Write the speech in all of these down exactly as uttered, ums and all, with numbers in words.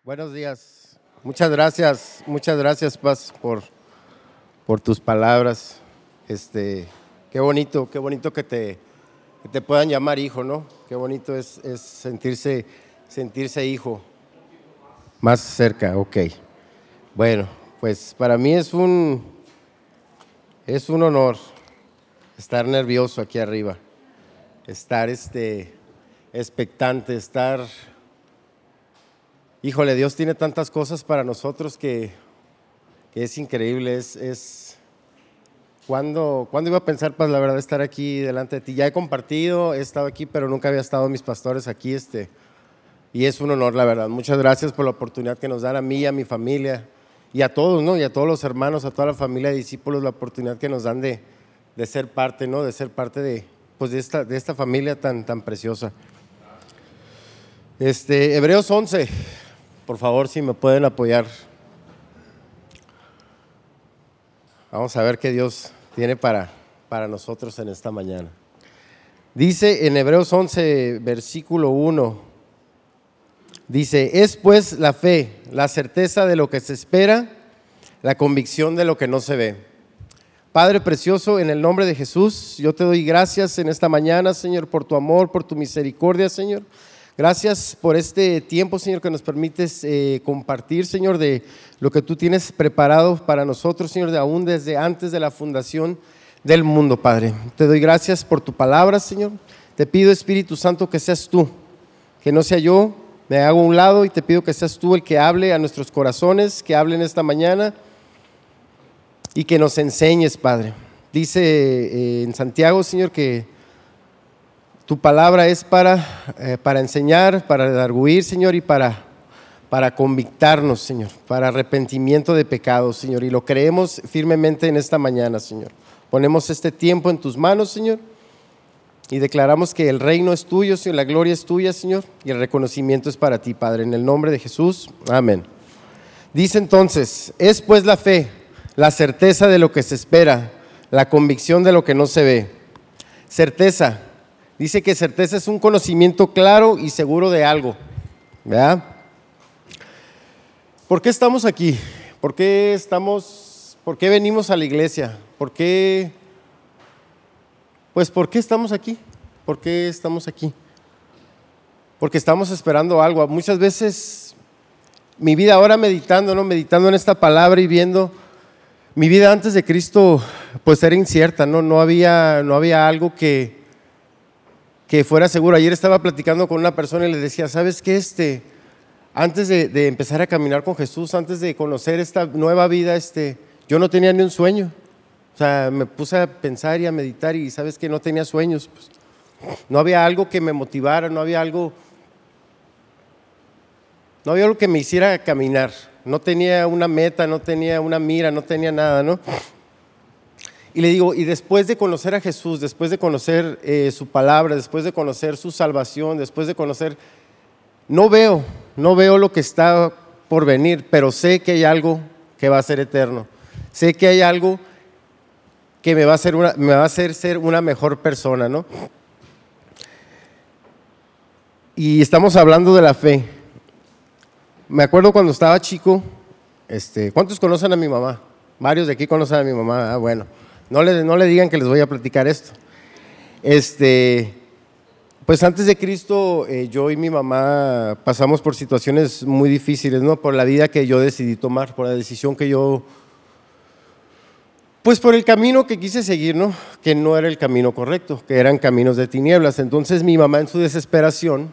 Buenos días. Muchas gracias, muchas gracias, Paz, por, por tus palabras. Este, qué bonito, qué bonito que te, que te puedan llamar hijo, ¿no? Qué bonito es, es sentirse, sentirse hijo más cerca, ok. Bueno, pues para mí es un, es un honor estar nervioso aquí arriba, estar este, expectante, estar... Híjole, Dios tiene tantas cosas para nosotros que, que es increíble. Es, es ¿cuándo, ¿Cuándo iba a pensar, pues, la verdad, estar aquí delante de ti? Ya he compartido, he estado aquí, pero nunca había estado mis pastores aquí, este, y es un honor, la verdad. Muchas gracias por la oportunidad que nos dan a mí y a mi familia, y a todos, ¿no? Y a todos los hermanos, a toda la familia de discípulos, la oportunidad que nos dan de, de ser parte, ¿no? De ser parte de, pues, de, esta, de esta familia tan, tan preciosa. Este, Hebreos once. Por favor, si me pueden apoyar. Vamos a ver qué Dios tiene para, para nosotros en esta mañana. Dice en Hebreos once, versículo uno, dice, es pues la fe, la certeza de lo que se espera, la convicción de lo que no se ve. Padre precioso, en el nombre de Jesús, yo te doy gracias en esta mañana, Señor, por tu amor, por tu misericordia, Señor. Gracias por este tiempo, Señor, que nos permites eh, compartir, Señor, de lo que tú tienes preparado para nosotros, Señor, de aún desde antes de la fundación del mundo, Padre. Te doy gracias por tu palabra, Señor. Te pido, Espíritu Santo, que seas tú, que no sea yo, me hago a un lado y te pido que seas tú el que hable a nuestros corazones, que hable en esta mañana y que nos enseñes, Padre. Dice eh, en Santiago, Señor, que tu palabra es para, eh, para enseñar, para redarguir, Señor, y para, para convictarnos, Señor, para arrepentimiento de pecados, Señor, y lo creemos firmemente en esta mañana, Señor. Ponemos este tiempo en tus manos, Señor, y declaramos que el reino es tuyo, Señor, la gloria es tuya, Señor, y el reconocimiento es para ti, Padre, en el nombre de Jesús, amén. Dice entonces, es pues la fe, la certeza de lo que se espera, la convicción de lo que no se ve. Certeza. Dice que certeza es un conocimiento claro y seguro de algo, ¿verdad? ¿Por qué estamos aquí? ¿Por qué estamos, por qué venimos a la iglesia? ¿Por qué? Pues, ¿por qué estamos aquí? ¿Por qué estamos aquí? Porque estamos esperando algo. Muchas veces mi vida ahora meditando, ¿no? Meditando en esta palabra y viendo mi vida antes de Cristo, pues era incierta, ¿no? No había, no había algo que que fuera seguro. Ayer estaba platicando con una persona y le decía, ¿sabes qué? Este, antes de, de empezar a caminar con Jesús, antes de conocer esta nueva vida, este, yo no tenía ni un sueño. O sea, me puse a pensar y a meditar y ¿sabes qué? No tenía sueños. Pues. No había algo que me motivara, no había algo, no había algo que me hiciera caminar. No tenía una meta, no tenía una mira, no tenía nada, ¿no? Y le digo, y después de conocer a Jesús, después de conocer eh, su palabra, después de conocer su salvación, después de conocer, no veo, no veo lo que está por venir, pero sé que hay algo que va a ser eterno. Sé que hay algo que me va a hacer, una, me va a hacer ser una mejor persona, ¿no? Y estamos hablando de la fe. Me acuerdo cuando estaba chico, este, ¿cuántos conocen a mi mamá? Varios de aquí conocen a mi mamá, ah, bueno. No le, no le digan que les voy a platicar esto. Este, pues antes de Cristo, eh, yo y mi mamá pasamos por situaciones muy difíciles, ¿no? Por la vida que yo decidí tomar, por la decisión que yo, pues por el camino que quise seguir, ¿no? Que no era el camino correcto, que eran caminos de tinieblas. Entonces mi mamá en su desesperación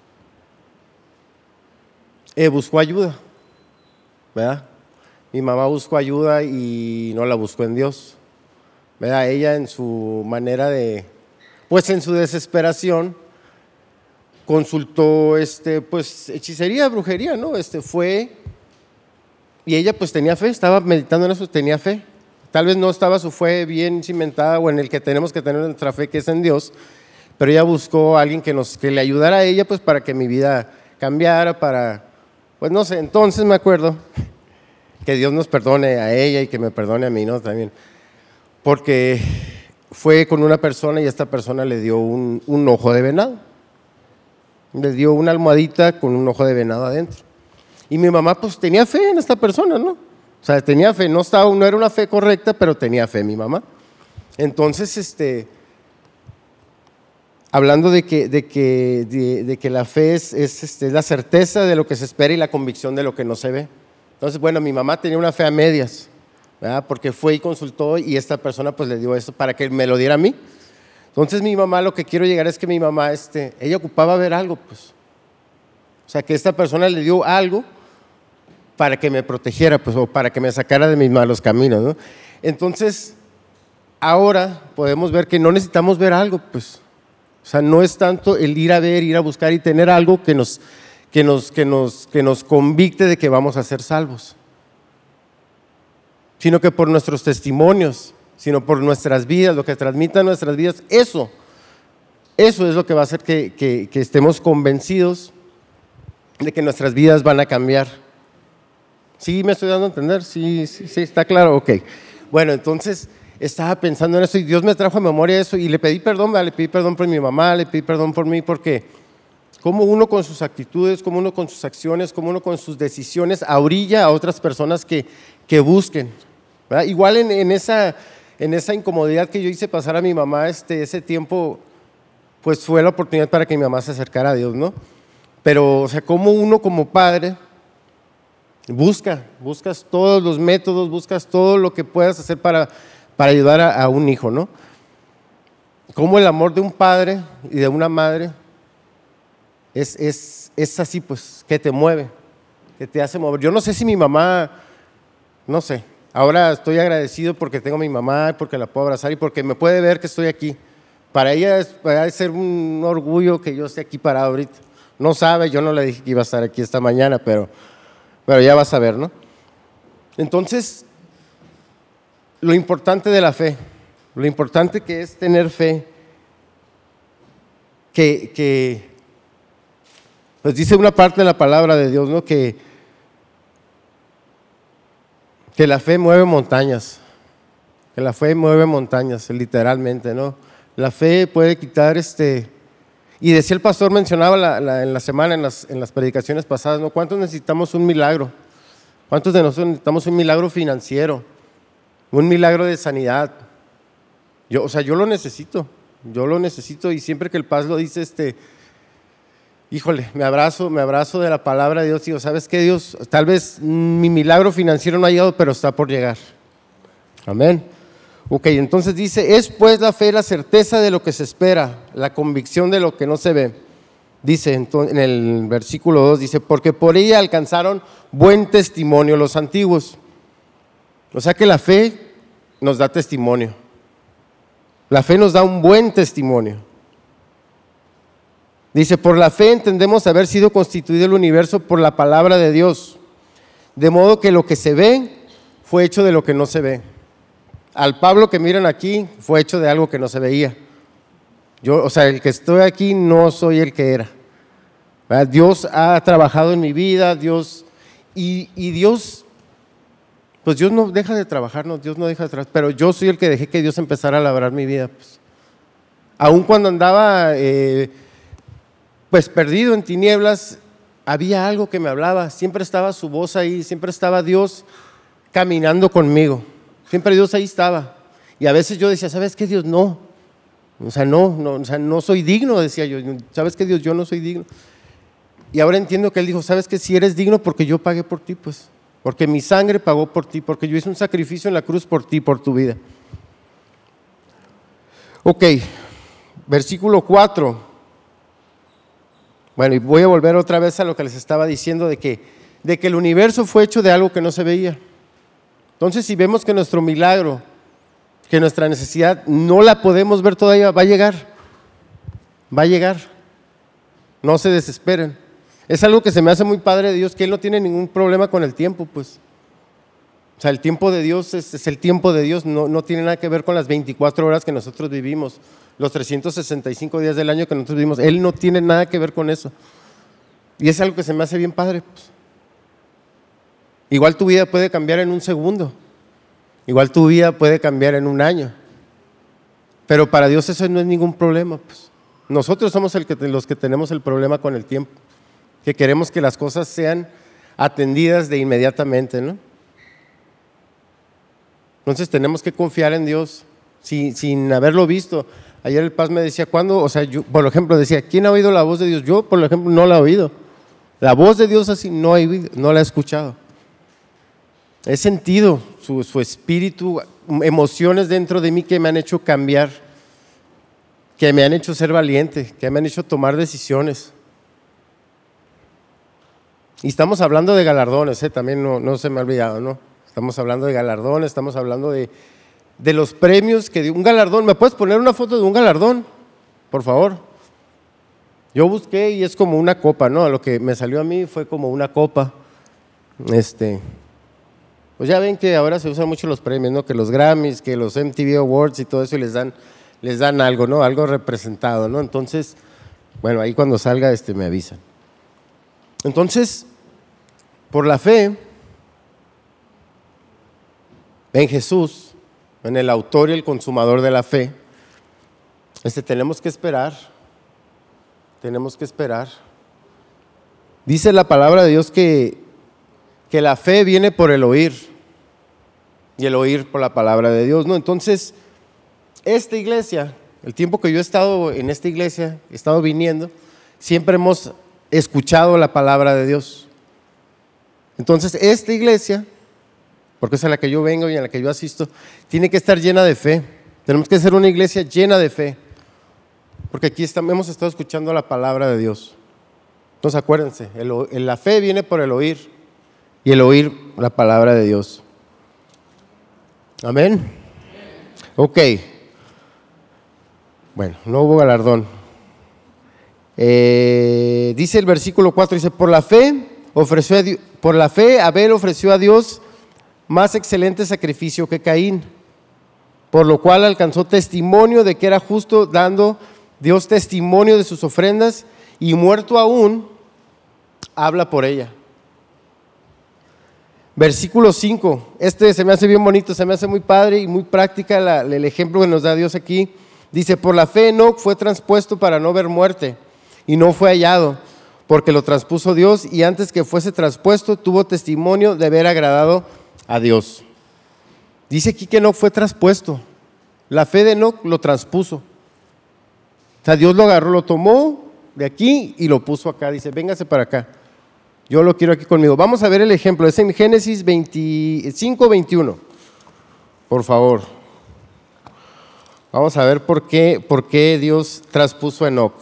eh, buscó ayuda, ¿verdad? Mi mamá buscó ayuda y no la buscó en Dios. ¿Verdad? Ella en su manera de, pues en su desesperación, consultó este, pues, hechicería, brujería, ¿no? Este, fue, y ella pues tenía fe, estaba meditando en eso, tenía fe. Tal vez no estaba su fe bien cimentada o en el que tenemos que tener nuestra fe, que es en Dios, pero ella buscó a alguien que, nos, que le ayudara a ella, pues para que mi vida cambiara, para, pues no sé, entonces me acuerdo, que Dios nos perdone a ella y que me perdone a mí, ¿no? También. Porque fue con una persona y esta persona le dio un, un ojo de venado. Le dio una almohadita con un ojo de venado adentro. Y mi mamá pues tenía fe en esta persona, ¿no? O sea, tenía fe, no, estaba, no era una fe correcta, pero tenía fe mi mamá. Entonces, este, hablando de que, de que, de, de que la fe es, es, este, es la certeza de lo que se espera y la convicción de lo que no se ve. Entonces, bueno, mi mamá tenía una fe a medias, ¿verdad? Porque fue y consultó y esta persona pues le dio esto para que me lo diera a mí. Entonces mi mamá, lo que quiero llegar es que mi mamá, este, ella ocupaba ver algo, pues. O sea, que esta persona le dio algo para que me protegiera, pues, o para que me sacara de mis malos caminos, ¿no? Entonces, ahora podemos ver que no necesitamos ver algo, pues. O sea, no es tanto el ir a ver, ir a buscar y tener algo que nos, que nos, que nos, que nos convicte de que vamos a ser salvos, sino que por nuestros testimonios, sino por nuestras vidas, lo que transmitan nuestras vidas, eso, eso es lo que va a hacer que, que, que estemos convencidos de que nuestras vidas van a cambiar. ¿Sí me estoy dando a entender? Sí, sí, sí, está claro, ok. Bueno, entonces estaba pensando en eso y Dios me trajo a memoria eso y le pedí perdón, ¿verdad? Le pedí perdón por mi mamá, le pedí perdón por mí, porque como uno con sus actitudes, como uno con sus acciones, como uno con sus decisiones, orilla a otras personas que, que busquen, ¿verdad? Igual en, en, esa, en esa incomodidad que yo hice pasar a mi mamá este, ese tiempo, pues fue la oportunidad para que mi mamá se acercara a Dios, ¿no? Pero, o sea, como uno como padre busca, buscas todos los métodos, buscas todo lo que puedas hacer para, para ayudar a, a un hijo, ¿no? Como el amor de un padre y de una madre es, es, es así, pues, que te mueve, que te hace mover. Yo no sé si mi mamá, no sé, ahora estoy agradecido porque tengo a mi mamá, porque la puedo abrazar y porque me puede ver que estoy aquí. Para ella es, puede ser un orgullo que yo esté aquí parado ahorita. No sabe, yo no le dije que iba a estar aquí esta mañana, pero, pero ya vas a ver, ¿no? Entonces, lo importante de la fe, lo importante que es tener fe, que, que pues dice una parte de la palabra de Dios, ¿no? Que, que la fe mueve montañas, que la fe mueve montañas, literalmente, ¿no? La fe puede quitar este... Y decía el pastor, mencionaba la, la, en la semana, en las, en las predicaciones pasadas, ¿no? ¿Cuántos necesitamos un milagro? ¿Cuántos de nosotros necesitamos un milagro financiero? Un milagro de sanidad. Yo, o sea, yo lo necesito, yo lo necesito y siempre que el Paz lo dice, este, híjole, me abrazo, me abrazo de la palabra de Dios y digo, ¿sabes qué, Dios? Tal vez mi milagro financiero no ha llegado, pero está por llegar. Amén. Ok, entonces dice, es pues la fe la certeza de lo que se espera, la convicción de lo que no se ve. Dice en el versículo dos, dice, porque por ella alcanzaron buen testimonio los antiguos. O sea que la fe nos da testimonio. La fe nos da un buen testimonio. Dice, por la fe entendemos haber sido constituido el universo por la palabra de Dios, de modo que lo que se ve fue hecho de lo que no se ve. Al Pablo que miran aquí fue hecho de algo que no se veía. Yo, o sea, el que estoy aquí no soy el que era. ¿Verdad? Dios ha trabajado en mi vida, Dios, y, y Dios, pues Dios no deja de trabajar, no, Dios no deja de trabajar, pero yo soy el que dejé que Dios empezara a labrar mi vida. Pues. Aun cuando andaba eh, pues perdido en tinieblas, había algo que me hablaba, siempre estaba su voz ahí, siempre estaba Dios caminando conmigo. Siempre Dios ahí estaba. Y a veces yo decía, ¿sabes qué, Dios? No. O sea, no, no, o sea, no soy digno, decía yo. ¿Sabes qué, Dios? Yo no soy digno. Y ahora entiendo que Él dijo, ¿sabes qué? Si eres digno porque yo pagué por ti, pues. Porque mi sangre pagó por ti, porque yo hice un sacrificio en la cruz por ti, por tu vida. Ok, versículo cuatro. Bueno, y voy a volver otra vez a lo que les estaba diciendo de que, de que el universo fue hecho de algo que no se veía. Entonces, si vemos que nuestro milagro, que nuestra necesidad no la podemos ver todavía, va a llegar, va a llegar, no se desesperen. Es algo que se me hace muy padre de Dios, que Él no tiene ningún problema con el tiempo, pues. O sea, el tiempo de Dios es, es el tiempo de Dios, no, no tiene nada que ver con las veinticuatro horas que nosotros vivimos, los trescientos sesenta y cinco días del año que nosotros vivimos, Él no tiene nada que ver con eso. Y es algo que se me hace bien padre, pues. Igual tu vida puede cambiar en un segundo, igual tu vida puede cambiar en un año, pero para Dios eso no es ningún problema, pues. Nosotros somos el que, los que tenemos el problema con el tiempo, que queremos que las cosas sean atendidas de inmediatamente, ¿no? Entonces tenemos que confiar en Dios sin, sin haberlo visto. Ayer el Paz me decía, ¿cuándo? O sea, yo, por ejemplo, decía, ¿quién ha oído la voz de Dios? Yo, por ejemplo, no la he oído. La voz de Dios así no, he oído, no la he escuchado. He sentido su, su espíritu, emociones dentro de mí que me han hecho cambiar, que me han hecho ser valiente, que me han hecho tomar decisiones. Y estamos hablando de galardones, ¿eh? También no, no se me ha olvidado, ¿no? Estamos hablando de galardones, estamos hablando de, de los premios, que de un galardón. ¿Me puedes poner una foto de un galardón, por favor? Yo busqué y es como una copa, ¿no? Lo que me salió a mí fue como una copa. Este, pues ya ven que ahora se usan mucho los premios, ¿no? Que los Grammys, que los M T V Awards y todo eso, y les dan, les dan algo, ¿no? Algo representado, ¿no? Entonces, bueno, ahí cuando salga este, me avisan. Entonces, por la fe en Jesús, en el autor y el consumador de la fe, este, tenemos que esperar, tenemos que esperar. Dice la palabra de Dios que, que la fe viene por el oír y el oír por la palabra de Dios, ¿no? Entonces, esta iglesia, el tiempo que yo he estado en esta iglesia, he estado viniendo, siempre hemos escuchado la palabra de Dios. Entonces, esta iglesia, porque es a la que yo vengo y a la que yo asisto, tiene que estar llena de fe. Tenemos que ser una iglesia llena de fe, porque aquí estamos, hemos estado escuchando la palabra de Dios. Entonces, acuérdense, el, el, la fe viene por el oír y el oír la palabra de Dios. Amén. Ok. Bueno, no hubo galardón. Eh, dice el versículo cuatro, dice, por la fe ofreció a Dios, por la fe Abel ofreció a Dios más excelente sacrificio que Caín, por lo cual alcanzó testimonio de que era justo, dando Dios testimonio de sus ofrendas, y muerto aún, habla por ella. Versículo cinco, este se me hace bien bonito, se me hace muy padre y muy práctica la, el ejemplo que nos da Dios aquí. Dice, por la fe Enoc fue transpuesto para no ver muerte, y no fue hallado, porque lo transpuso Dios, y antes que fuese transpuesto tuvo testimonio de haber agradado a Dios. Dice aquí que Enoc fue transpuesto, la fe de Enoc lo transpuso. O sea, Dios lo agarró, lo tomó de aquí y lo puso acá. Dice, véngase para acá, yo lo quiero aquí conmigo. Vamos a ver el ejemplo, es en Génesis veinticinco, veintiuno, por favor. Vamos a ver por qué, por qué Dios transpuso a Enoc.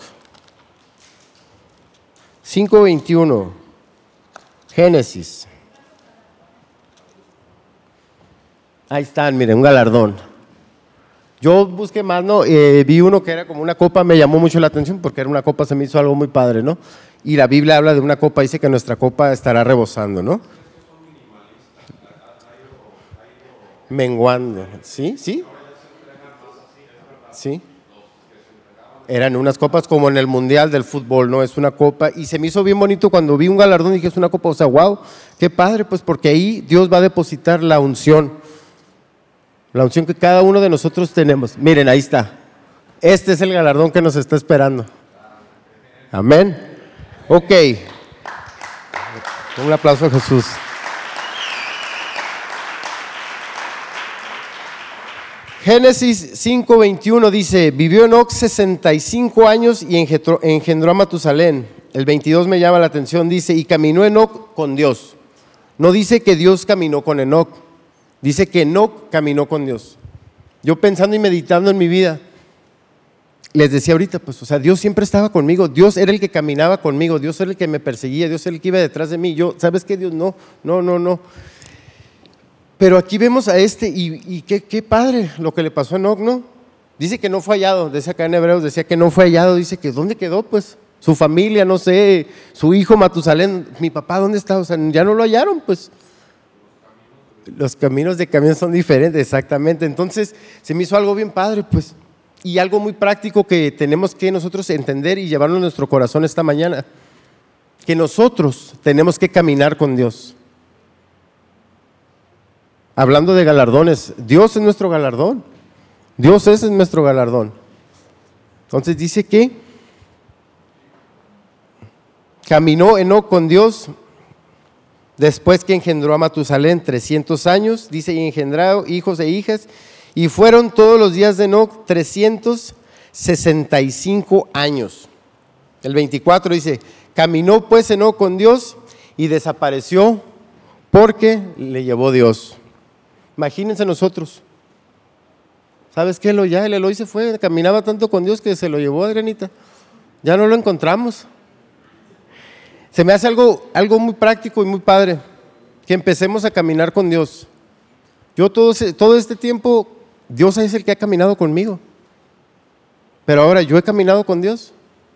cinco veintiuno, Génesis. Ahí están, miren, un galardón. Yo busqué más, ¿no? Eh, vi uno que era como una copa, me llamó mucho la atención porque era una copa, se me hizo algo muy padre, ¿no? Y la Biblia habla de una copa, dice que nuestra copa estará rebosando, ¿no? Menguando, ¿sí? ¿Sí? Sí. Eran unas copas como en el mundial del fútbol, ¿no? Es una copa, y se me hizo bien bonito cuando vi un galardón y dije, es una copa, o sea, wow, qué padre, pues porque ahí Dios va a depositar la unción, la unción que cada uno de nosotros tenemos. Miren, ahí está, este es el galardón que nos está esperando. Amén. Ok, un aplauso a Jesús. Génesis cinco veintiuno dice, vivió Enoc sesenta y cinco años y engendró, engendró a Matusalén. El veintidós me llama la atención, dice, y caminó Enoc con Dios. No dice que Dios caminó con Enoc, dice que Enoc caminó con Dios. Yo pensando y meditando en mi vida, les decía ahorita, pues, o sea, Dios siempre estaba conmigo, Dios era el que caminaba conmigo, Dios era el que me perseguía, Dios era el que iba detrás de mí. Yo, ¿sabes qué, Dios? No, no, no, no. Pero aquí vemos a este, y, y qué, qué padre lo que le pasó a Enoc, ¿no? Dice que no fue hallado, decía acá en Hebreos, decía que no fue hallado, dice que ¿dónde quedó? Pues su familia, no sé, su hijo Matusalén, mi papá, ¿dónde está? O sea, ya no lo hallaron, pues. Los caminos de camión son diferentes, exactamente. Entonces, se me hizo algo bien padre, pues, y algo muy práctico que tenemos que nosotros entender y llevarlo en nuestro corazón esta mañana, que nosotros tenemos que caminar con Dios. Hablando de galardones, Dios es nuestro galardón. Dios es nuestro galardón. Entonces dice que caminó Enoc con Dios Después que engendró a Matusalén trescientos años, dice, y engendrado hijos e hijas, y fueron todos los días de Enoc trescientos sesenta y cinco años. El veinticuatro dice, caminó pues Enoc con Dios y desapareció porque le llevó Dios. Imagínense nosotros. ¿Sabes qué? Elo ya, el Eloy se fue, caminaba tanto con Dios que se lo llevó, Adrianita. Ya no lo encontramos. Se me hace algo, algo muy práctico y muy padre, que empecemos a caminar con Dios. Yo todo, todo este tiempo, Dios es el que ha caminado conmigo. Pero ahora yo he caminado con Dios.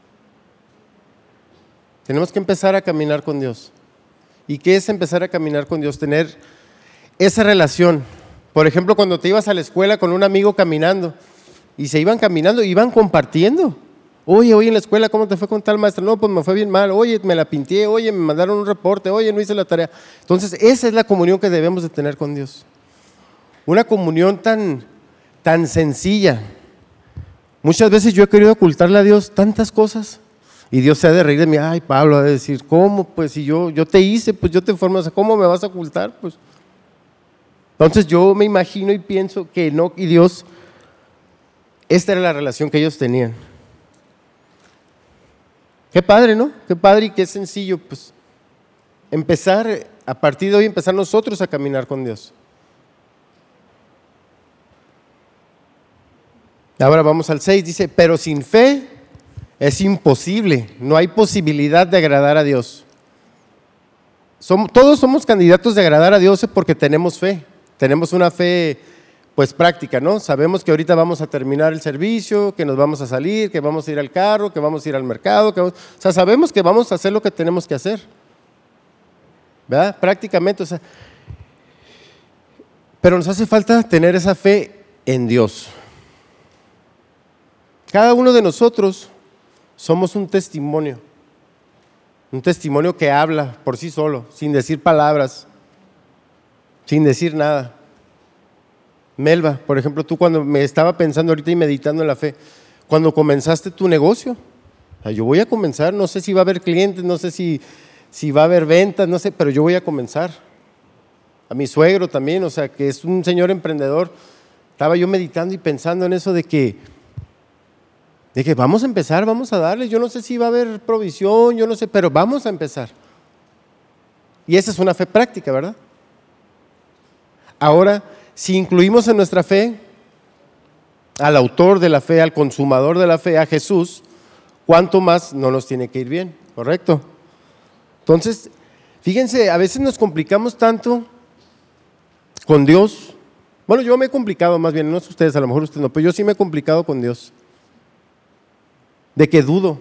Tenemos que empezar a caminar con Dios. ¿Y qué es empezar a caminar con Dios? Tener esa relación. Por ejemplo, cuando te ibas a la escuela con un amigo caminando, y se iban caminando, iban compartiendo. Oye, oye, en la escuela, ¿cómo te fue con tal maestra? No, pues me fue bien mal. Oye, me la pinté. Oye, me mandaron un reporte. Oye, no hice la tarea. Entonces, esa es la comunión que debemos de tener con Dios. Una comunión tan, tan sencilla. Muchas veces yo he querido ocultarle a Dios tantas cosas y Dios se ha de reír de mí. Ay, Pablo, ha de decir, ¿cómo? Pues si yo, yo te hice, pues yo te formé, o sea, ¿cómo me vas a ocultar? Pues entonces yo me imagino y pienso que Enoc y Dios, esta era la relación que ellos tenían. Qué padre, ¿no? Qué padre y qué sencillo, pues, empezar, a partir de hoy, empezar nosotros a caminar con Dios. Ahora vamos al seis, dice, pero sin fe es imposible, no hay posibilidad de agradar a Dios. Somos, todos somos candidatos de agradar a Dios porque tenemos fe, tenemos una fe pues práctica, ¿no? Sabemos que ahorita vamos a terminar el servicio, que nos vamos a salir, que vamos a ir al carro, que vamos a ir al mercado, que vamos, o sea, sabemos que vamos a hacer lo que tenemos que hacer, ¿verdad? Prácticamente, o sea, pero nos hace falta tener esa fe en Dios. Cada uno de nosotros somos un testimonio, un testimonio que habla por sí solo, sin decir palabras, sin decir nada. Melba, por ejemplo, tú cuando me estaba pensando ahorita y meditando en la fe, cuando comenzaste tu negocio, o sea, yo voy a comenzar, no sé si va a haber clientes, no sé si, si va a haber ventas, no sé, pero yo voy a comenzar. A mi suegro también, o sea, que es un señor emprendedor, estaba yo meditando y pensando en eso de que, de que vamos a empezar, vamos a darle, yo no sé si va a haber provisión, yo no sé, pero vamos a empezar. Y esa es una fe práctica, ¿verdad? Ahora, si incluimos en nuestra fe al autor de la fe, al consumador de la fe, a Jesús, ¿cuánto más no nos tiene que ir bien? ¿Correcto? Entonces, fíjense, a veces nos complicamos tanto con Dios. Bueno, yo me he complicado más bien, no es ustedes, a lo mejor ustedes no, pero yo sí me he complicado con Dios. De que dudo.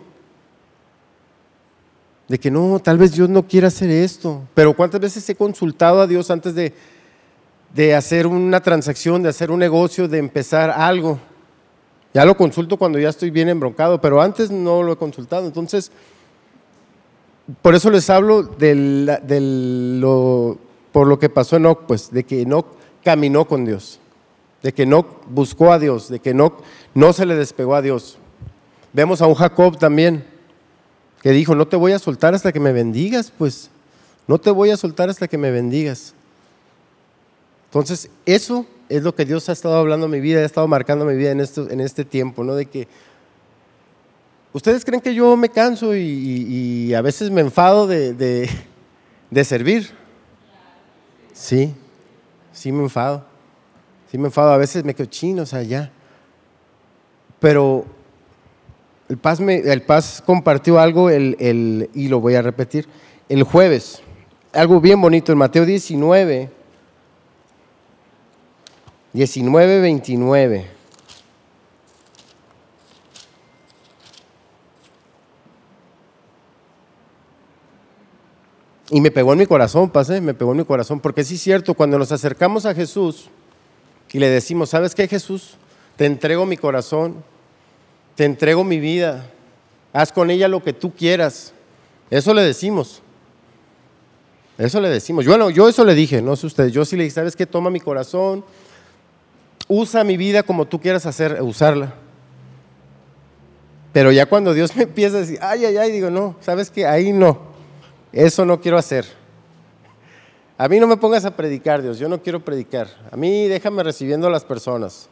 De que no, tal vez Dios no quiera hacer esto. Pero ¿cuántas veces he consultado a Dios antes de de hacer una transacción, de hacer un negocio, de empezar algo? Ya lo consulto cuando ya estoy bien embroncado, pero antes no lo he consultado. Entonces, por eso les hablo de, de lo, por lo que pasó Enoc, pues, de que Enoc caminó con Dios, de que Enoc buscó a Dios, de que Enoc no se le despegó a Dios. Vemos a un Jacob también, que dijo, no te voy a soltar hasta que me bendigas, pues, no te voy a soltar hasta que me bendigas. Entonces, eso es lo que Dios ha estado hablando en mi vida, ha estado marcando mi vida en, esto, en este tiempo, ¿no? De que ustedes creen que yo me canso y, y, y a veces me enfado de, de, de servir. Sí, sí me enfado, sí me enfado, a veces me quedo chino, o sea, ya. Pero el Paz, me, el Paz compartió algo, el, el, y lo voy a repetir, el jueves, algo bien bonito en Mateo diecinueve, diecinueve, veintinueve. Y me pegó en mi corazón, pasé, me pegó en mi corazón, porque sí es cierto, cuando nos acercamos a Jesús y le decimos, ¿sabes qué, Jesús? Te entrego mi corazón, te entrego mi vida, haz con ella lo que tú quieras. Eso le decimos, eso le decimos. Bueno, yo eso le dije, no sé ustedes, yo sí le dije, ¿sabes qué? Toma mi corazón, usa mi vida como tú quieras hacer, usarla. Pero ya cuando Dios me empieza a decir, ay, ay, ay, digo, no, ¿sabes qué? Ahí no, eso no quiero hacer. A mí no me pongas a predicar, Dios, yo no quiero predicar. A mí déjame recibiendo a las personas.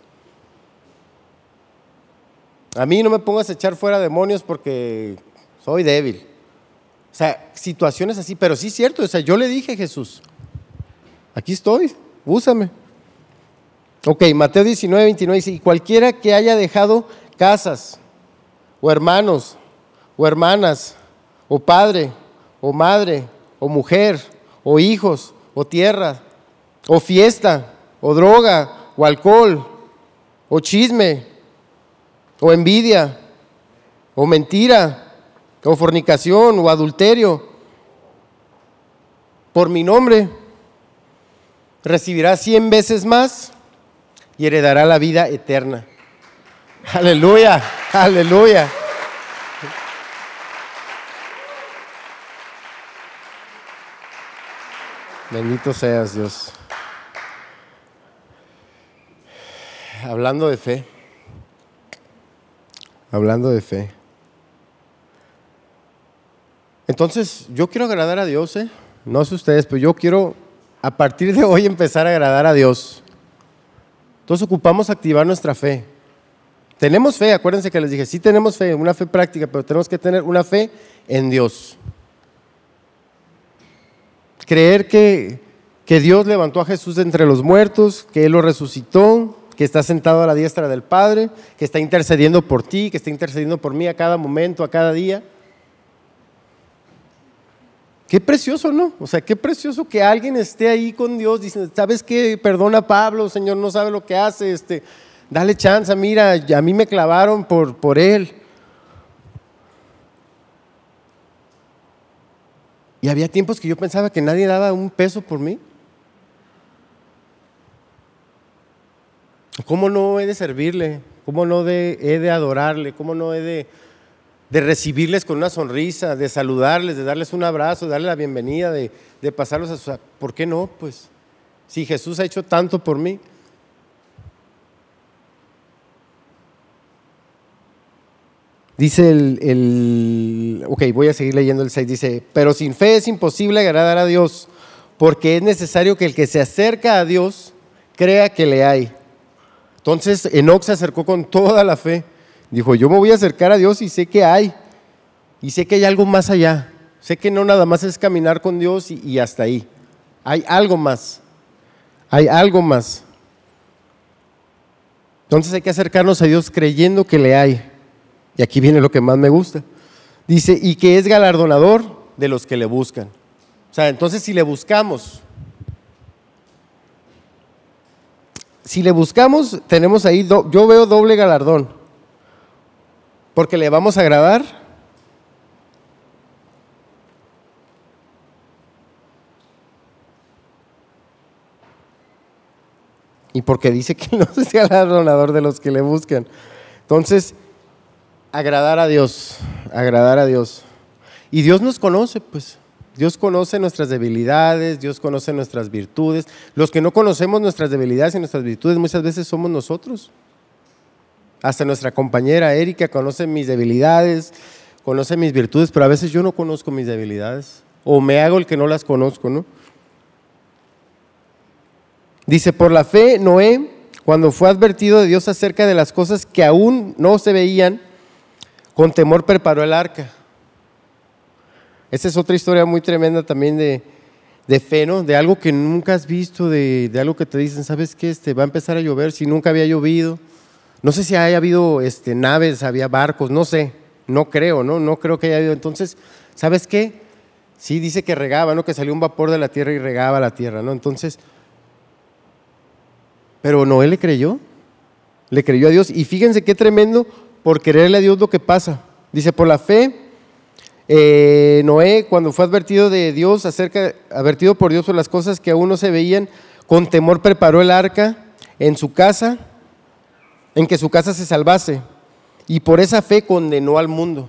A mí no me pongas a echar fuera demonios porque soy débil. O sea, situaciones así, pero sí es cierto, o sea, yo le dije a Jesús, aquí estoy, úsame. Ok, Mateo diecinueve, veintinueve dice, y cualquiera que haya dejado casas, o hermanos, o hermanas, o padre, o madre, o mujer, o hijos, o tierra, o fiesta, o droga, o alcohol, o chisme, o envidia, o mentira, o fornicación, o adulterio, por mi nombre, recibirá cien veces más y heredará la vida eterna. Aleluya, aleluya. Bendito seas, Dios. Hablando de fe, hablando de fe. Entonces, yo quiero agradar a Dios, ¿eh? No sé ustedes, pero yo quiero a partir de hoy empezar a agradar a Dios. Entonces ocupamos activar nuestra fe. Tenemos fe, acuérdense que les dije, sí tenemos fe, una fe práctica, pero tenemos que tener una fe en Dios. Creer que, que Dios levantó a Jesús de entre los muertos, que Él lo resucitó, que está sentado a la diestra del Padre, que está intercediendo por ti, que está intercediendo por mí a cada momento, a cada día. Qué precioso, ¿no? O sea, qué precioso que alguien esté ahí con Dios diciendo, ¿sabes qué? Perdona a Pablo, Señor, no sabe lo que hace, este, dale chance, mira, a mí me clavaron por, por él. Y había tiempos que yo pensaba que nadie daba un peso por mí. ¿Cómo no he de servirle? ¿Cómo no de, he de adorarle? ¿Cómo no he de... de recibirles con una sonrisa, de saludarles, de darles un abrazo, de darles la bienvenida, de, de pasarlos a su... ¿Por qué no? Pues, si Jesús ha hecho tanto por mí. Dice el, el... Ok, voy a seguir leyendo el seis, dice, pero sin fe es imposible agradar a Dios, porque es necesario que el que se acerca a Dios crea que le hay. Entonces, Enoc se acercó con toda la fe. Dijo, yo me voy a acercar a Dios y sé que hay, y sé que hay algo más allá. Sé que no nada más es caminar con Dios y, y hasta ahí. Hay algo más, hay algo más. Entonces hay que acercarnos a Dios creyendo que le hay. Y aquí viene lo que más me gusta. Dice, y que es galardonador de los que le buscan. O sea, entonces si le buscamos, si le buscamos, tenemos ahí, do, yo veo doble galardón. Porque le vamos a agradar y porque dice que no es galardonador de los que le buscan. Entonces, agradar a Dios, agradar a Dios. Y Dios nos conoce, pues. Dios conoce nuestras debilidades, Dios conoce nuestras virtudes. Los que no conocemos nuestras debilidades y nuestras virtudes muchas veces somos nosotros. Hasta nuestra compañera Erika conoce mis debilidades, conoce mis virtudes, pero a veces yo no conozco mis debilidades o me hago el que no las conozco, ¿no? Dice, por la fe Noé, cuando fue advertido de Dios acerca de las cosas que aún no se veían, con temor preparó el arca. Esa es otra historia muy tremenda también de, de fe, ¿no? De algo que nunca has visto, de, de algo que te dicen, ¿sabes qué? Este, va a empezar a llover, si nunca había llovido. No sé si haya habido este, naves, había barcos, no sé, no creo, ¿no? No creo que haya habido. Entonces, ¿sabes qué? Sí, dice que regaba, ¿no? Que salió un vapor de la tierra y regaba la tierra, ¿no? Entonces, pero Noé le creyó, le creyó a Dios. Y fíjense qué tremendo por creerle a Dios lo que pasa. Dice, por la fe, eh, Noé, cuando fue advertido de Dios, acerca, advertido por Dios por las cosas que aún no se veían, con temor preparó el arca en su casa, en que su casa se salvase, y por esa fe condenó al mundo.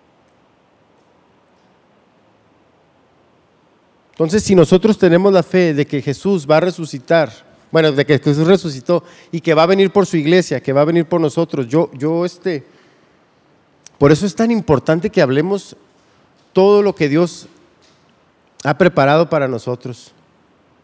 Entonces, si nosotros tenemos la fe de que Jesús va a resucitar, bueno, de que Jesús resucitó y que va a venir por su iglesia, que va a venir por nosotros, yo, yo este, por eso es tan importante que hablemos todo lo que Dios ha preparado para nosotros.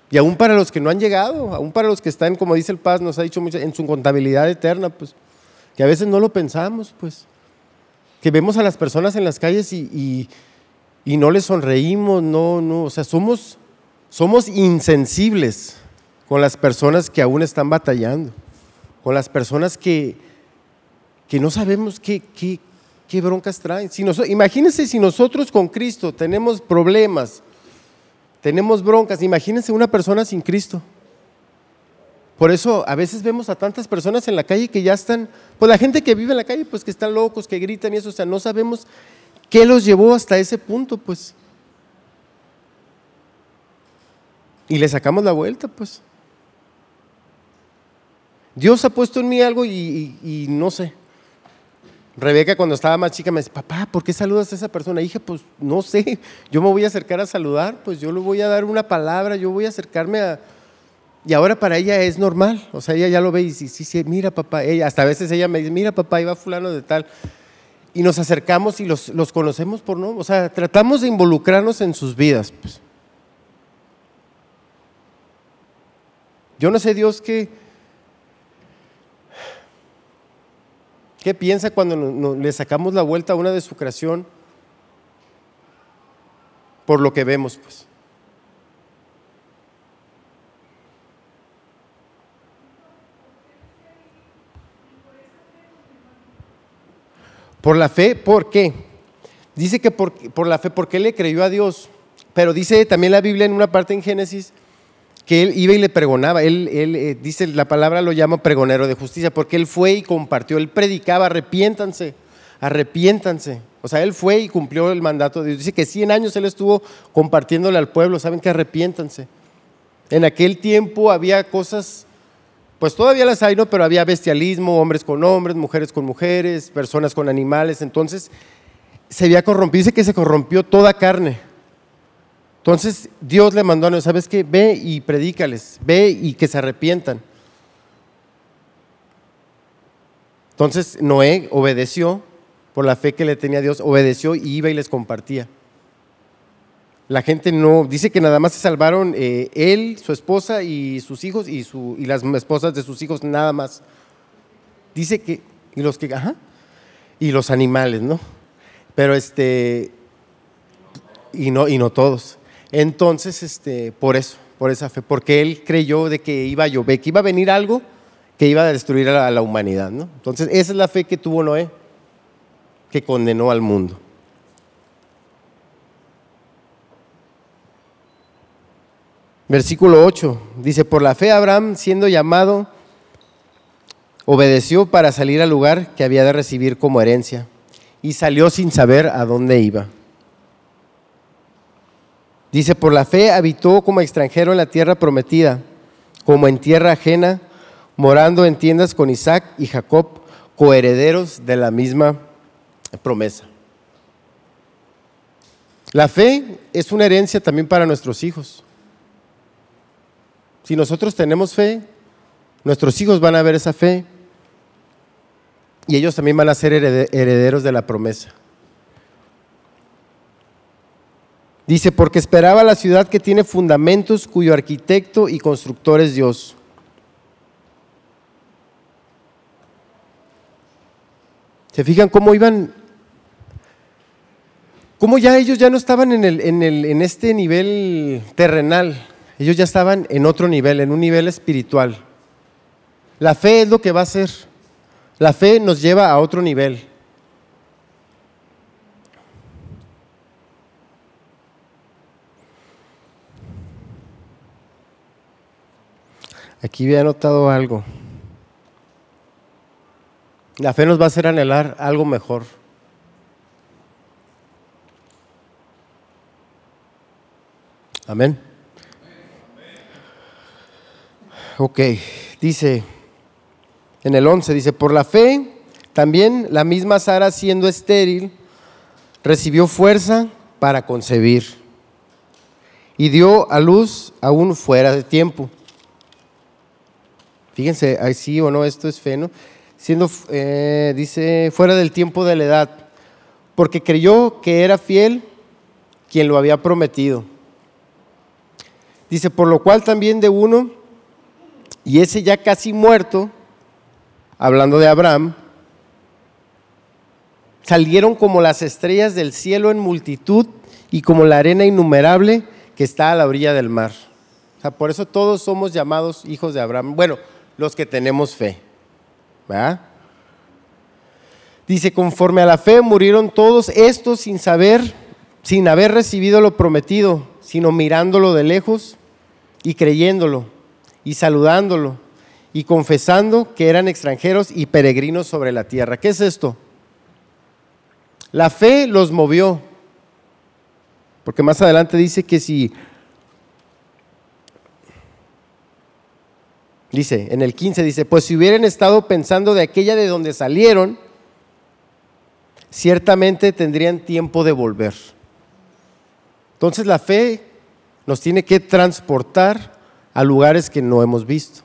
Y aún para los que no han llegado, aún para los que están, como dice el Paz, nos ha dicho mucho, en su contabilidad eterna, pues, que a veces no lo pensamos, pues, que vemos a las personas en las calles y, y, y no les sonreímos, no, no, o sea, somos, somos insensibles con las personas que aún están batallando, con las personas que, que no sabemos qué, qué, qué broncas traen. Si nosotros, imagínense si nosotros con Cristo tenemos problemas, tenemos broncas, imagínense una persona sin Cristo. Por eso a veces vemos a tantas personas en la calle que ya están, pues la gente que vive en la calle, pues que están locos, que gritan y eso, o sea, no sabemos qué los llevó hasta ese punto, pues. Y le sacamos la vuelta, pues. Dios ha puesto en mí algo y, y, y no sé. Rebeca cuando estaba más chica me dice, papá, ¿por qué saludas a esa persona? Dije, pues no sé, yo me voy a acercar a saludar, pues yo le voy a dar una palabra, yo voy a acercarme a… Y ahora para ella es normal, o sea, ella ya lo ve y dice, sí, sí, mira papá, ella, hasta a veces ella me dice, mira papá, ahí va fulano de tal. Y nos acercamos y los, los conocemos por nombre, o sea, tratamos de involucrarnos en sus vidas, pues. Yo no sé Dios qué… ¿Qué piensa cuando no, no, le sacamos la vuelta a una de su creación por lo que vemos, pues? Por la fe, ¿por qué? Dice que por, por la fe, porque él le creyó a Dios, pero dice también la Biblia en una parte en Génesis que él iba y le pregonaba, él, él eh, dice, la palabra lo llama pregonero de justicia, porque él fue y compartió, él predicaba, arrepiéntanse, arrepiéntanse, o sea, él fue y cumplió el mandato de Dios. Dice que cien años él estuvo compartiéndole al pueblo, saben que arrepiéntanse. En aquel tiempo había cosas, pues todavía las hay, ¿no? Pero había bestialismo, hombres con hombres, mujeres con mujeres, personas con animales, entonces se había corrompido, dice que se corrompió toda carne. Entonces Dios le mandó a Noé, ¿sabes qué? Ve y predícales, ve y que se arrepientan. Entonces Noé obedeció por la fe que le tenía a Dios, obedeció y iba y les compartía. La gente no, dice que nada más se salvaron eh, él, su esposa y sus hijos y, su, y las esposas de sus hijos, nada más. Dice que, y los que, ajá, y los animales, ¿no? Pero este, y no, y no todos. Entonces, este, por eso, por esa fe, porque él creyó de que iba a llover, que iba a venir algo que iba a destruir a la, a la humanidad, ¿no? Entonces, esa es la fe que tuvo Noé, que condenó al mundo. Versículo ocho, dice, por la fe Abraham, siendo llamado, obedeció para salir al lugar que había de recibir como herencia, y salió sin saber a dónde iba. Dice, por la fe habitó como extranjero en la tierra prometida, como en tierra ajena, morando en tiendas con Isaac y Jacob, coherederos de la misma promesa. La fe es una herencia también para nuestros hijos. Si nosotros tenemos fe, nuestros hijos van a ver esa fe y ellos también van a ser herederos de la promesa. Dice, porque esperaba la ciudad que tiene fundamentos, cuyo arquitecto y constructor es Dios. ¿Se fijan cómo iban? Cómo ya ellos ya no estaban en, el, en, el, en este nivel terrenal, ellos ya estaban en otro nivel, en un nivel espiritual. La fe es lo que va a hacer, la fe nos lleva a otro nivel. Aquí había anotado algo. La fe nos va a hacer anhelar algo mejor. Amén. Ok, dice en el once, dice, por la fe también la misma Sara, siendo estéril, recibió fuerza para concebir y dio a luz aún fuera de tiempo. Fíjense, ahí sí o no, esto es fe, ¿no? Siendo, eh, dice, fuera del tiempo de la edad, porque creyó que era fiel quien lo había prometido. Dice, por lo cual también de uno, y ese ya casi muerto, hablando de Abraham, salieron como las estrellas del cielo en multitud y como la arena innumerable que está a la orilla del mar. O sea, por eso todos somos llamados hijos de Abraham. Bueno, los que tenemos fe, ¿verdad? Dice, conforme a la fe murieron todos estos sin saber, sin haber recibido lo prometido, sino mirándolo de lejos y creyéndolo y saludándolo y confesando que eran extranjeros y peregrinos sobre la tierra. ¿Qué es esto? La fe los movió, porque más adelante dice que si, dice, en el quince dice, pues si hubieran estado pensando de aquella de donde salieron, ciertamente tendrían tiempo de volver. Entonces la fe nos tiene que transportar a lugares que no hemos visto.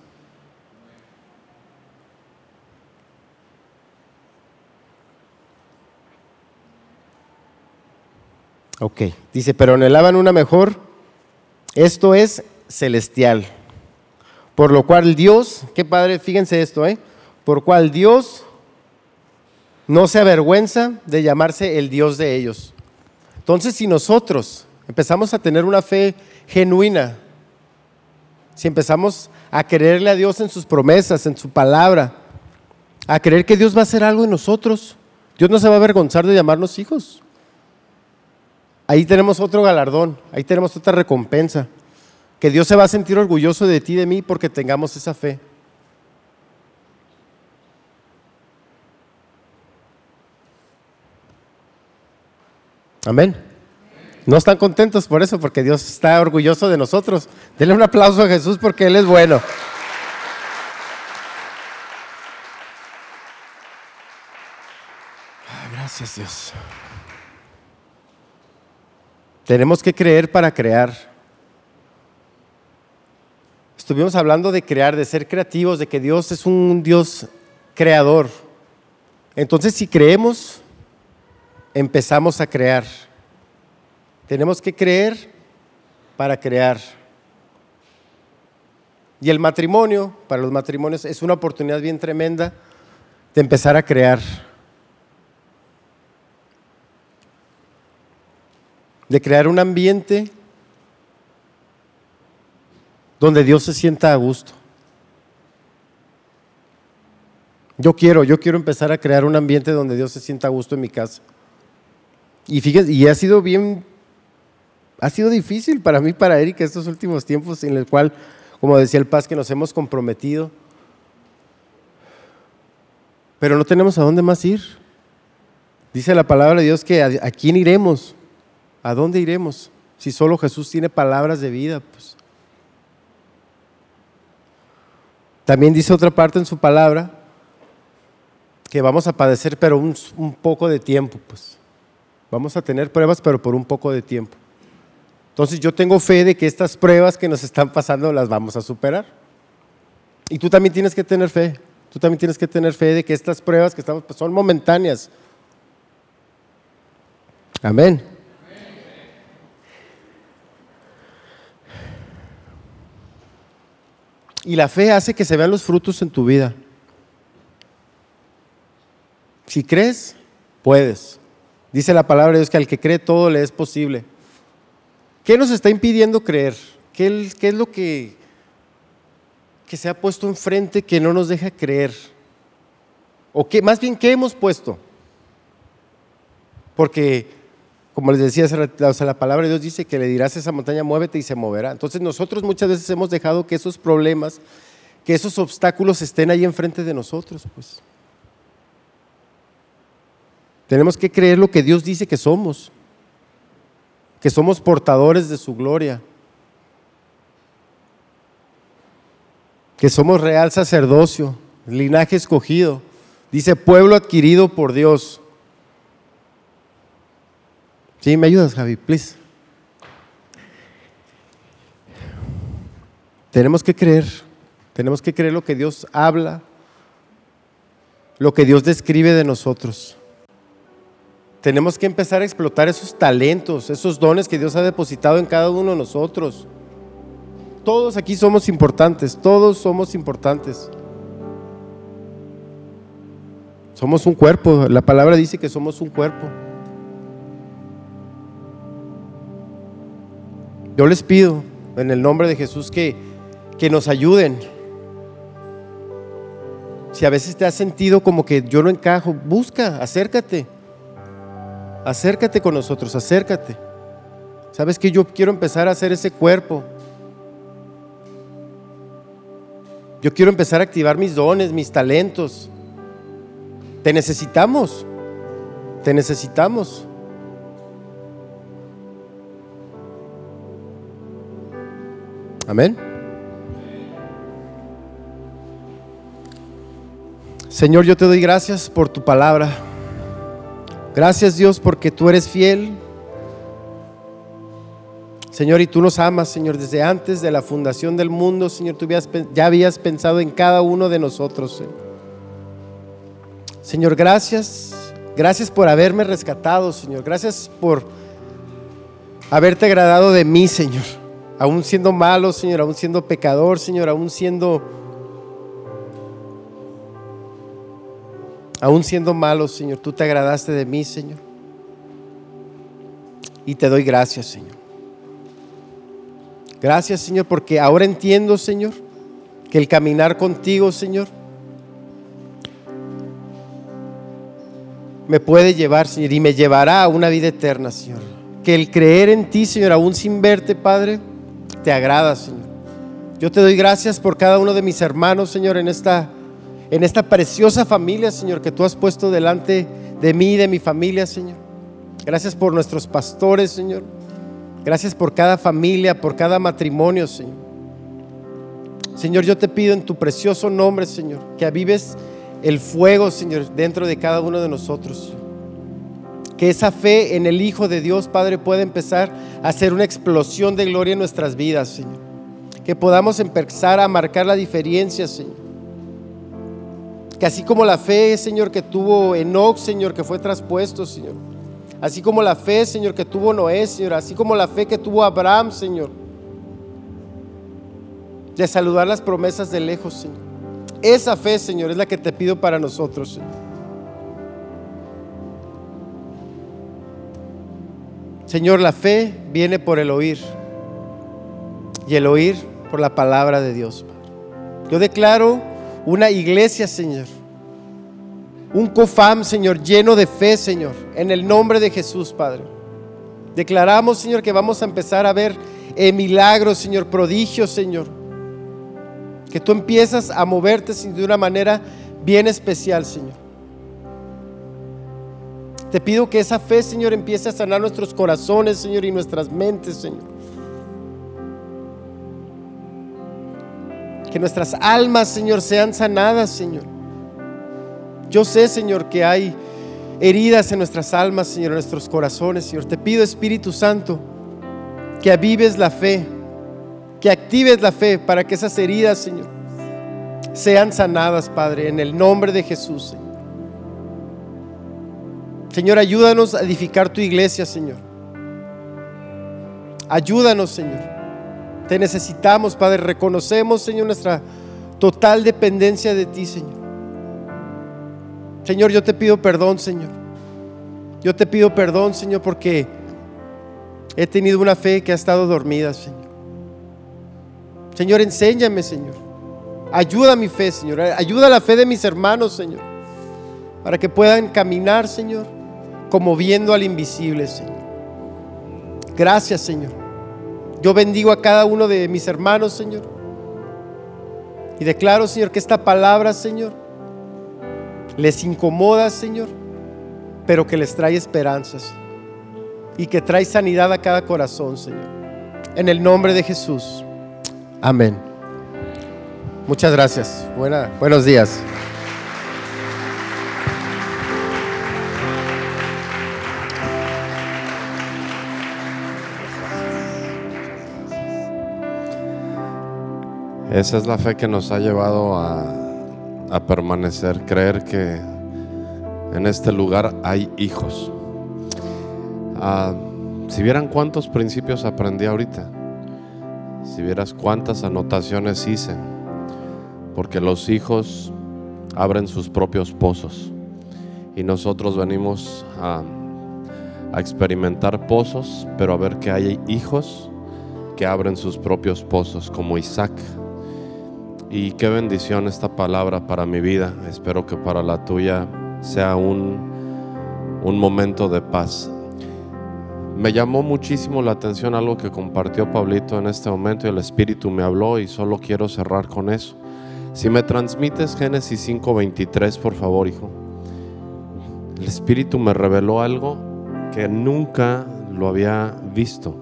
Ok, dice, pero anhelaban una mejor, esto es celestial, por lo cual Dios, qué padre, fíjense esto, ¿eh? Por cual Dios no se avergüenza de llamarse el Dios de ellos. Entonces, si nosotros empezamos a tener una fe genuina, si empezamos a creerle a Dios en sus promesas, en su palabra, a creer que Dios va a hacer algo en nosotros, Dios no se va a avergonzar de llamarnos hijos. Ahí tenemos otro galardón, ahí tenemos otra recompensa, que Dios se va a sentir orgulloso de ti y de mí porque tengamos esa fe. Amén. ¿No están contentos por eso? Porque Dios está orgulloso de nosotros. Denle un aplauso a Jesús porque Él es bueno. Gracias, Dios. Tenemos que creer para crear. Estuvimos hablando de crear, de ser creativos, de que Dios es un Dios creador. Entonces, si creemos, empezamos a crear. Tenemos que creer para crear. Y el matrimonio, para los matrimonios, es una oportunidad bien tremenda de empezar a crear. De crear un ambiente donde Dios se sienta a gusto. Yo quiero, yo quiero empezar a crear un ambiente donde Dios se sienta a gusto en mi casa. Y fíjense, y ha sido bien, ha sido difícil para mí, para Erika, estos últimos tiempos en el cual, como decía el Paz, que nos hemos comprometido. Pero no tenemos a dónde más ir. Dice la palabra de Dios que a, a quién iremos. ¿A dónde iremos? Si solo Jesús tiene palabras de vida, pues. También dice otra parte en su palabra que vamos a padecer, pero un, un poco de tiempo, pues. Vamos a tener pruebas, pero por un poco de tiempo. Entonces yo tengo fe de que estas pruebas que nos están pasando las vamos a superar. Y tú también tienes que tener fe. Tú también tienes que tener fe de que estas pruebas que estamos pues, son momentáneas. Amén. Y la fe hace que se vean los frutos en tu vida. Si crees, puedes. Dice la palabra de Dios que al que cree todo le es posible. ¿Qué nos está impidiendo creer? ¿Qué, qué es lo que, que se ha puesto enfrente que no nos deja creer? O qué, más bien, ¿qué hemos puesto? Porque, como les decía, o sea, la palabra de Dios dice que le dirás a esa montaña, muévete y se moverá. Entonces nosotros muchas veces hemos dejado que esos problemas, que esos obstáculos estén ahí enfrente de nosotros, pues. Tenemos que creer lo que Dios dice que somos, que somos portadores de su gloria, que somos real sacerdocio, linaje escogido, dice pueblo adquirido por Dios. ¿Sí? ¿Me ayudas, Javi? Please. Tenemos que creer, tenemos que creer lo que Dios habla, lo que Dios describe de nosotros. Tenemos que empezar a explotar esos talentos, esos dones que Dios ha depositado en cada uno de nosotros. Todos aquí somos importantes, todos somos importantes. Somos un cuerpo, la palabra dice que somos un cuerpo. Yo les pido en el nombre de Jesús que, que nos ayuden. Si a veces te has sentido como que yo no encajo, busca, acércate. Acércate con nosotros, acércate. Sabes que yo quiero empezar a hacer ese cuerpo. Yo quiero empezar a activar mis dones, mis talentos. Te necesitamos, te necesitamos. Amén. Señor, yo te doy gracias por tu palabra. Gracias, Dios, porque tú eres fiel. Señor, y tú nos amas, Señor, desde antes de la fundación del mundo, Señor, tú habías, ya habías pensado en cada uno de nosotros, Señor. Señor, gracias, gracias por haberme rescatado, Señor. Gracias por haberte agradado de mí, Señor. Aún siendo malo, Señor, aún siendo pecador, Señor, aún siendo, aún siendo malo, Señor, tú te agradaste de mí, Señor. Y te doy gracias, Señor. Gracias, Señor, porque ahora entiendo, Señor, que el caminar contigo, Señor, me puede llevar, Señor, y me llevará a una vida eterna, Señor. Que el creer en ti, Señor, aún sin verte, Padre, te agrada, Señor. Yo te doy gracias por cada uno de mis hermanos, Señor, en esta, en esta preciosa familia, Señor, que tú has puesto delante de mí y de mi familia, Señor. Gracias por nuestros pastores, Señor. Gracias por cada familia, por cada matrimonio, Señor. Señor, yo te pido en tu precioso nombre, Señor, que avives el fuego, Señor, dentro de cada uno de nosotros. Que esa fe en el Hijo de Dios, Padre, pueda empezar a hacer una explosión de gloria en nuestras vidas, Señor. Que podamos empezar a marcar la diferencia, Señor. Que así como la fe, Señor, que tuvo Enoc, Señor, que fue traspuesto, Señor. Así como la fe, Señor, que tuvo Noé, Señor. Así como la fe que tuvo Abraham, Señor. De saludar las promesas de lejos, Señor. Esa fe, Señor, es la que te pido para nosotros, Señor. Señor, la fe viene por el oír y el oír por la palabra de Dios, Padre. Yo declaro una iglesia, Señor, un COFAM, Señor, lleno de fe, Señor, en el nombre de Jesús, Padre. Declaramos, Señor, que vamos a empezar a ver eh, milagros, Señor, prodigios, Señor. Que tú empiezas a moverte de una manera bien especial, Señor. Te pido que esa fe, Señor, empiece a sanar nuestros corazones, Señor, y nuestras mentes, Señor. Que nuestras almas, Señor, sean sanadas, Señor. Yo sé, Señor, que hay heridas en nuestras almas, Señor, en nuestros corazones, Señor. Te pido, Espíritu Santo, que avives la fe, que actives la fe para que esas heridas, Señor, sean sanadas, Padre, en el nombre de Jesús, Señor. Señor, ayúdanos a edificar tu iglesia, Señor. Ayúdanos, Señor. Te necesitamos, Padre. Reconocemos, Señor, nuestra total dependencia de ti, Señor. Señor, yo te pido perdón, Señor. Yo te pido perdón, Señor, porque he tenido una fe que ha estado dormida, Señor. Señor, enséñame, Señor. Ayuda a mi fe, Señor. Ayuda a la fe de mis hermanos, Señor, para que puedan caminar, Señor, como viendo al invisible, Señor. Gracias, Señor. Yo bendigo a cada uno de mis hermanos, Señor, y declaro, Señor, que esta palabra, Señor, les incomoda, Señor, pero que les trae esperanzas y que trae sanidad a cada corazón, Señor. En el nombre de Jesús. Amén. Muchas gracias. Buena, buenos días. Esa es la fe que nos ha llevado a, a permanecer, creer que en este lugar hay hijos. Ah, si vieran cuántos principios aprendí ahorita. Si vieras cuántas anotaciones hice, porque los hijos abren sus propios pozos y nosotros venimos a, a experimentar pozos, pero a ver que hay hijos que abren sus propios pozos, como Isaac. Y qué bendición esta palabra para mi vida. Espero que para la tuya sea un, un momento de paz. Me llamó muchísimo la atención algo que compartió Pablito en este momento y el Espíritu me habló, y solo quiero cerrar con eso. Si me transmites Génesis cinco veintitrés, por favor, hijo. El Espíritu me reveló algo que nunca lo había visto.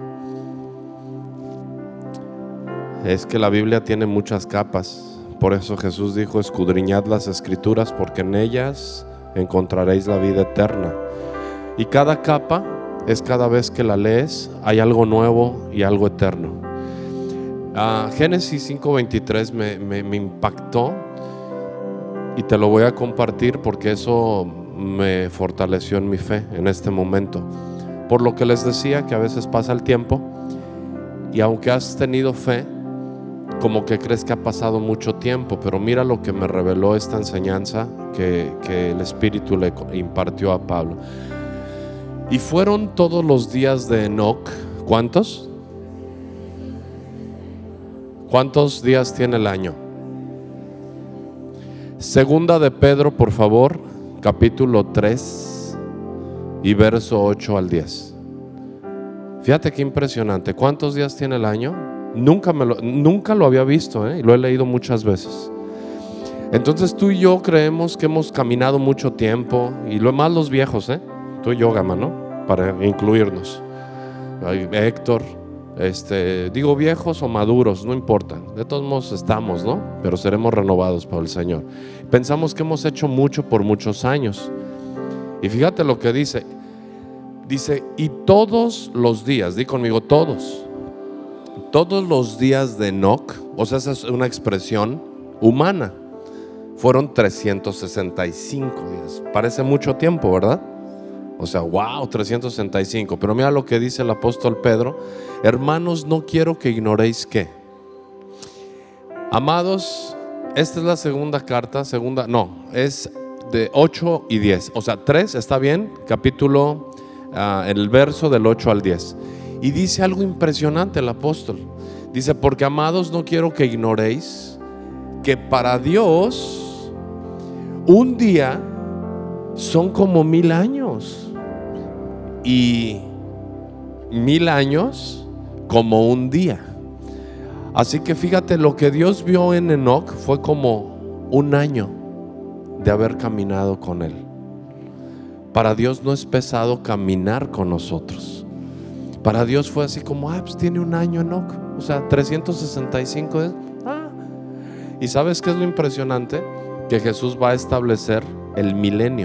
Es que la Biblia tiene muchas capas. Por eso Jesús dijo: escudriñad las Escrituras, porque en ellas encontraréis la vida eterna. Y cada capa es cada vez que la lees hay algo nuevo y algo eterno. uh, Génesis cinco veintitrés me, me, me impactó, y te lo voy a compartir porque eso me fortaleció en mi fe en este momento. Por lo que les decía, que a veces pasa el tiempo y aunque has tenido fe, como que crees que ha pasado mucho tiempo. Pero mira lo que me reveló esta enseñanza que, que el Espíritu le impartió a Pablo. Y fueron todos los días de Enoc. ¿Cuántos? ¿Cuántos días tiene el año? Segunda de Pedro, por favor, capítulo tres y verso ocho al diez. Fíjate qué impresionante. ¿Cuántos días tiene el año? Nunca, me lo, nunca lo había visto, ¿eh? Y lo he leído muchas veces. Entonces tú y yo creemos que hemos caminado mucho tiempo, y lo más los viejos, ¿eh? Tú y yo, Gama, ¿no? Para incluirnos. Héctor, este, digo viejos o maduros, no importa. De todos modos estamos, ¿no? Pero seremos renovados por el Señor. Pensamos que hemos hecho mucho por muchos años. Y fíjate lo que dice. Dice, y todos los días, di conmigo, todos. Todos los días de Enoc, o sea, esa es una expresión humana, fueron trescientos sesenta y cinco días. Parece mucho tiempo, ¿verdad? O sea, wow, trescientos sesenta y cinco. Pero mira lo que dice el apóstol Pedro: hermanos, no quiero que ignoréis que, amados, esta es la segunda carta, segunda, no, es de ocho y diez. O sea, tres, está bien, capítulo, uh, el verso del ocho al diez. Y dice algo impresionante el apóstol. Dice, porque amados, no quiero que ignoréis que para Dios un día son como mil años, y mil años como un día. Así que fíjate, lo que Dios vio en Enoc fue como un año de haber caminado con Él. Para Dios no es pesado caminar con nosotros. Para Dios fue así como, ah, pues tiene un año Enoc, o sea, trescientos sesenta y cinco días. Ah. Y ¿sabes qué es lo impresionante? Que Jesús va a establecer el milenio.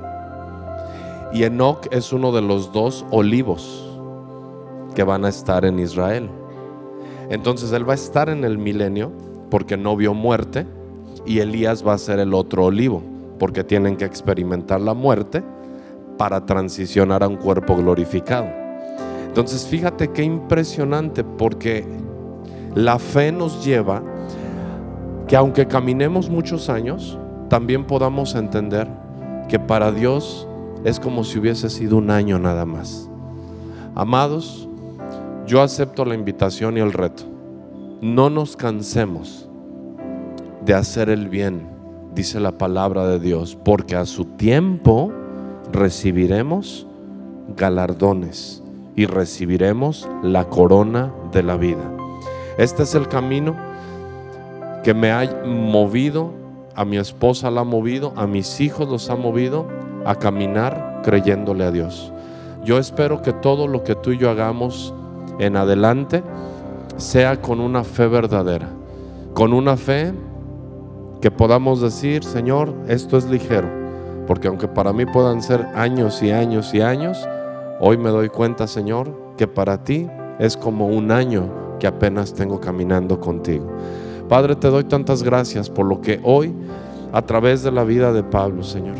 Y Enoc es uno de los dos olivos que van a estar en Israel. Entonces Él va a estar en el milenio porque no vio muerte, y Elías va a ser el otro olivo porque tienen que experimentar la muerte para transicionar a un cuerpo glorificado. Entonces fíjate qué impresionante, porque la fe nos lleva que aunque caminemos muchos años, también podamos entender que para Dios es como si hubiese sido un año nada más. Amados, yo acepto la invitación y el reto. No nos cansemos de hacer el bien, dice la palabra de Dios, porque a su tiempo recibiremos galardones y recibiremos la corona de la vida. Este es el camino que me ha movido, a mi esposa la ha movido, a mis hijos los ha movido a caminar creyéndole a Dios. Yo espero que todo lo que tú y yo hagamos en adelante sea con una fe verdadera, con una fe que podamos decir, Señor, esto es ligero, porque aunque para mí puedan ser años y años y años, hoy me doy cuenta, Señor, que para ti es como un año que apenas tengo caminando contigo. Padre, te doy tantas gracias por lo que hoy, a través de la vida de Pablo, Señor,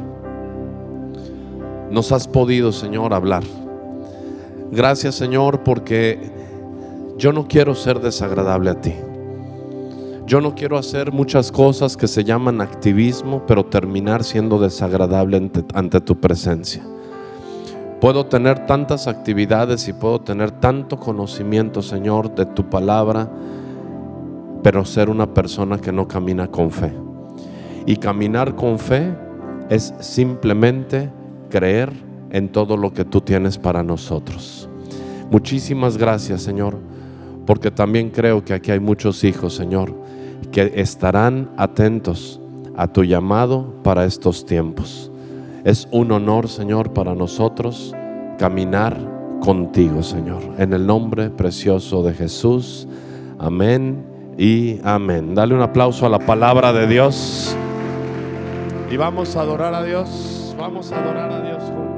nos has podido, Señor, hablar. Gracias, Señor, porque yo no quiero ser desagradable a ti. Yo no quiero hacer muchas cosas que se llaman activismo, pero terminar siendo desagradable ante, ante tu presencia. Puedo tener tantas actividades y puedo tener tanto conocimiento, Señor, de tu palabra, pero ser una persona que no camina con fe. Y caminar con fe es simplemente creer en todo lo que tú tienes para nosotros. Muchísimas gracias, Señor, porque también creo que aquí hay muchos hijos, Señor, que estarán atentos a tu llamado para estos tiempos. Es un honor, Señor, para nosotros caminar contigo, Señor. En el nombre precioso de Jesús. Amén y amén. Dale un aplauso a la palabra de Dios. Y vamos a adorar a Dios. Vamos a adorar a Dios juntos.